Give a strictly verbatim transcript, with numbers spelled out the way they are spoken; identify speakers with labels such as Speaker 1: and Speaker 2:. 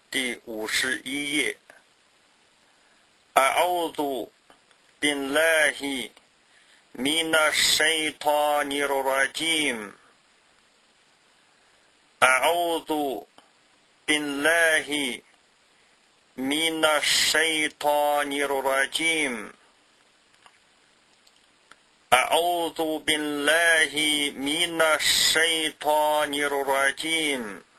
Speaker 1: 第五十一页。أعوذ بالله من الشيطان الرجيم أعوذ بالله من الشيطان الرجيم أعوذ بالله من الشيطان الرجيم